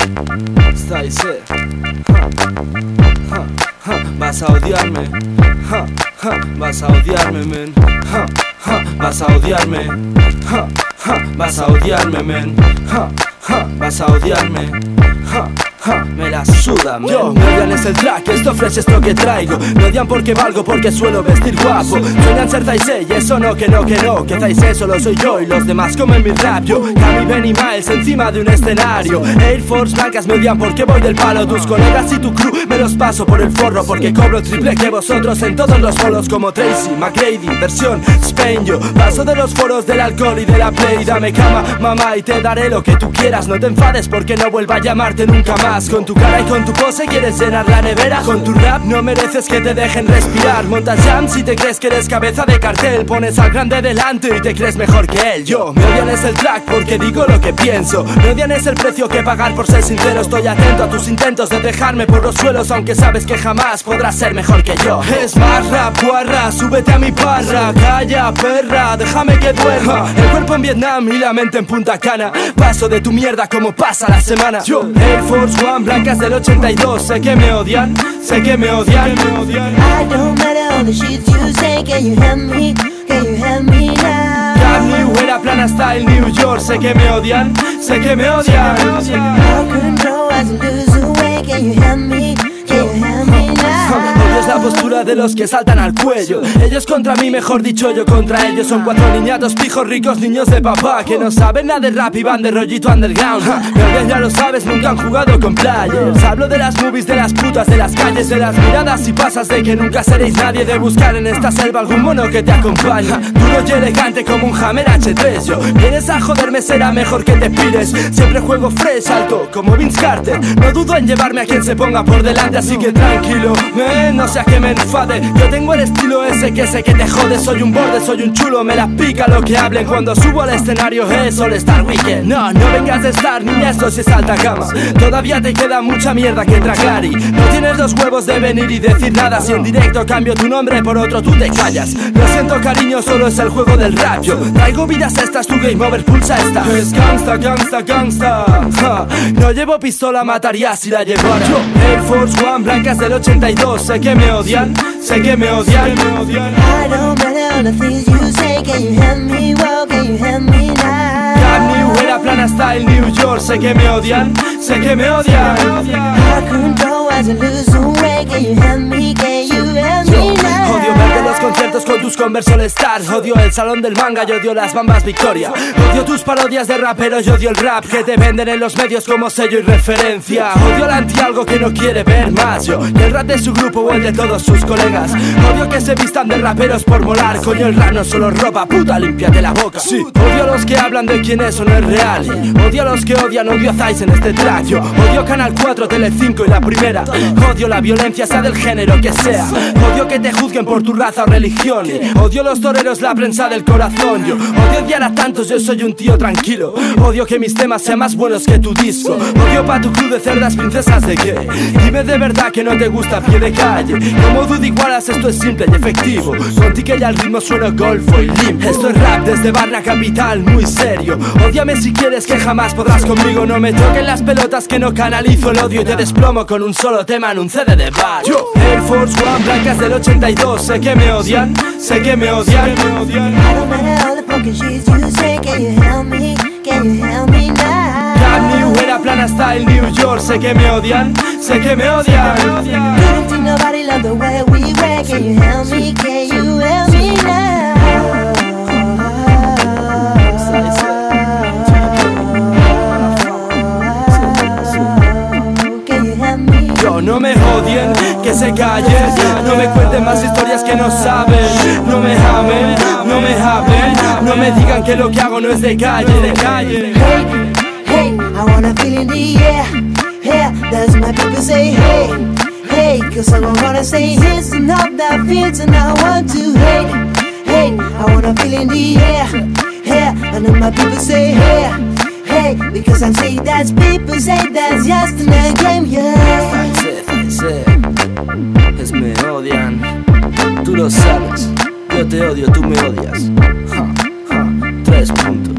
Style C. Vas a odiarme. Vas a odiarme, men. Vas a odiarme. Vas a odiarme, men. Vas a odiarme. Me la suda, man. Yo, me odian es el track, esto fresh es lo que traigo. Me odian porque valgo, porque suelo vestir guapo. Sueñan ser Zaisei, y eso no, que Zaisei solo soy yo y los demás comen mi rap. Yo, Cami, Benny Miles encima de un escenario. Air Force blancas me odian porque voy del palo. Tus colegas y tu crew me los paso por el forro, porque cobro triple que vosotros en todos los bolos. Como Tracy, McGrady, versión Spain. Yo paso de los foros del alcohol y de la play. Dame cama, mamá, y te daré lo que tú quieras. No te enfades porque no vuelva a llamarte nunca más. Con tu cara y con tu pose quieres llenar la nevera. Con tu rap no mereces que te dejen respirar. Montas jam si te crees que eres cabeza de cartel. Pones al grande delante y te crees mejor que él. Yo, me odian es el track porque digo lo que pienso. Me odian es el precio que pagar por ser sincero. Estoy atento a tus intentos de dejarme por los suelos, aunque sabes que jamás podrás ser mejor que yo. Es más rap, guarra, súbete a mi parra. Calla, perra, déjame que duerma. El cuerpo en Vietnam y la mente en Punta Cana. Paso de tu mierda como pasa la semana. Yo, Air Force One blancas del 82. Sé que me odian, sé que me odian. I don't matter all the shit you say. Can you help me? Can you help me now? New era plana style New York. Sé que me odian, sé que me odian. How control as I lose away. Can you help me? Can you help me now? Odio es la postura de los que saltan al cuello. Ellos contra mí, mejor dicho, yo contra ellos. Son cuatro niñatos pijos ricos, niños de papá, que no saben nada de rap y van de rollito underground. Pero ya lo sabes, nunca han jugado con players. Hablo de las movies, de las putas, de las calles, de las miradas y pasas de que nunca seréis nadie. De buscar en esta selva algún mono que te acompaña. Duro y elegante como un Hammer H3. Yo, vienes a joderme, será mejor que te pires. Siempre juego fresh, alto, como Vince Carter. No dudo en llevarme a quien se ponga por delante, así que tranquilo, no sea que me enfade. Yo tengo el estilo ese que sé que te jode. Soy un borde, soy un chulo, me la pica lo que hablen. Cuando subo al escenario es All Star Weekend. No vengas de estar, niña, esto sí es alta cama. Todavía te queda mucha mierda que tragar y no tienes los huevos de venir y decir nada. Si en directo cambio tu nombre por otro, tú te callas. Lo siento, cariño, solo es el juego del rap. Yo traigo vidas estas, tu game over, pulsa esta. Es gangsta, gangsta, gangsta. No llevo pistola, mataría si la llevara. Yo, Air Force One blancas del 82. Sé que me odian, sé que me odian. I don't matter all the things you say. Can you help me? Well, can you help me now? New era plana style New York. Sé que me odian, sé que me odian. How control as I lose away. Can you help me? Can you help me now? Odio verte en los conciertos con tus Converse All Stars. Odio el salón del manga, yo odio las Bambas Victoria. Odio tus parodias de raperos, yo odio el rap que te venden en los medios como sello y referencia. Odio al anti algo que no quiere ver más. Yo, y el rap de su grupo o el de todos sus colegas. Odio que se vistan de raperos por molar. Coño, el rap no solo ropa, puta, límpiate la boca. Sí. Odio a los que hablan de quién es o no es real. Odio a los que odian, odio a Zais en este track. Yo odio Canal 4, Tele5 y La Primera. Odio la violencia, sea del género que sea. Odio que te juzguen por tu raza o religión. Odio los toreros, la prensa del corazón. Yo odio odiar a tantos, yo soy un tío tranquilo. Odio que mis temas sean más buenos que tu disco. Odio pa' tu club de cerdas princesas de qué. Dime de verdad que no te gusta pie de calle. Como Dudy Wallace esto es simple y efectivo. Contigo ya el ritmo suena golfo y limpio. Esto es rap desde Barra Capital, muy serio. Ódiame si quieres que jamás podrás conmigo. No me toquen las pelotas que no canalizo el odio. Y te desplomo con un solo tema en un CD de bar. Yo, Air Force One blancas del 82. Sé que me odian, sé que me odian. I don't matter all the fucking shit you say. Can you help me? Can you help me now? New era plana style New York. Sé que me odian, sé que me odian. Couldn't see nobody love the way we were. Can you help me? Can you help me now? Can you help me? Yo, no me odien, que se callen. No me cuenten más historias que no saben. No me amen, no me hablen. No me digan que lo que hago no es de calle, de calle. Hey, hey, I wanna feel in the air. Yeah, that's my people say hey, hey. Cause I wanna say yes and up that feels and I want to hey, hey. I wanna feel in the air. Yeah, I know my people say hey, hey. Because I say that's people say that's just another game, yeah. Es me odian. Tú lo sabes. Yo te odio, tú me odias. 3 puntos.